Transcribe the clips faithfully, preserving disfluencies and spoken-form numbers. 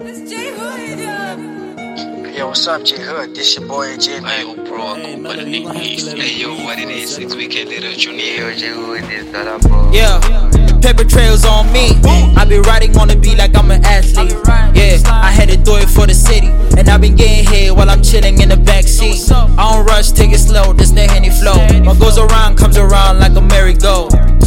Yo, what's up, J Hood? This your boy J. Hey, bro, hey, go by the name East. Hey, yo, what it is? Six weekend later, Junior. Yo, J Hood, this dollar bro. Yeah, paper trails on me. I be riding on the beat like I'm an athlete. Yeah, I had to do it for the city, and I been getting hit while I'm chilling in the backseat. I don't rush, take it slow, this the Henny flow. What goes around comes around like a merry-go.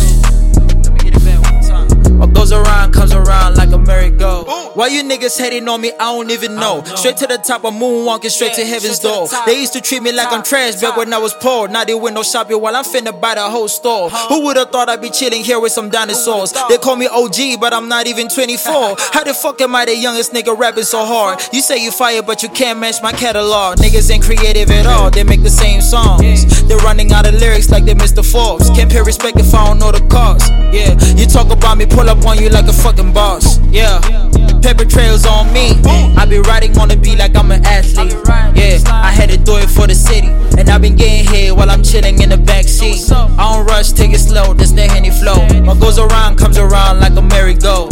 What goes around comes around like a merry-go. Why you niggas hating on me, I don't even know. Straight to the top, I'm moonwalking straight to heaven's door. They used to treat me like I'm trash back when I was poor. Now they window shopping while I'm finna buy the whole store. Who would've thought I'd be chilling here with some dinosaurs? They call me O G, but I'm not even twenty-four. How the fuck am I the youngest nigga rapping so hard? You say you fire, but you can't match my catalog. Niggas ain't creative at all, they make the same songs. They're running out of lyrics like they Mister Forbes. Can't pay respect if I don't know the cost. Yeah, you talk about me, pull up on you like a fucking boss. Yeah, paper trails on me. I be riding on the beat like I'm an athlete. Yeah, I had to do it for the city, and I been getting hit while I'm chilling in the backseat. I don't rush, take it slow, this the Henny flow. What goes around comes around like a merry-go.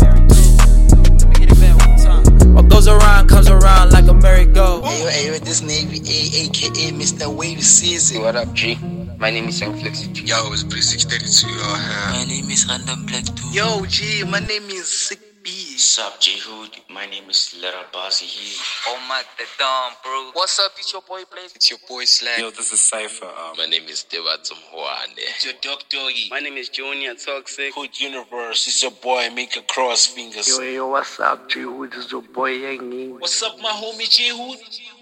What goes around comes around like a merry-go. Hey, yo, hey, yo, this Navy A, aka Mister Wavy Season. What up, G? My name is Young Flexi. Yo, it's P six thirty-two, y'all here. My name is Random Black too. Yo, G, my name is Sick B. What's up, J Hood? My name is Little Bossy here. Oh my the Dom, bro. What's up? It's your boy Blaze. It's your boy Slack. Yo, this is Cypher. Um, My name is Devatum Huane. It's your Doc Doggy. My name is Junior Toxic. Hood Universe. It's your boy Mika Cross Fingers. Yo, yo, what's up, J Hood? This is your boy Yang. What's up, my homie J Hood?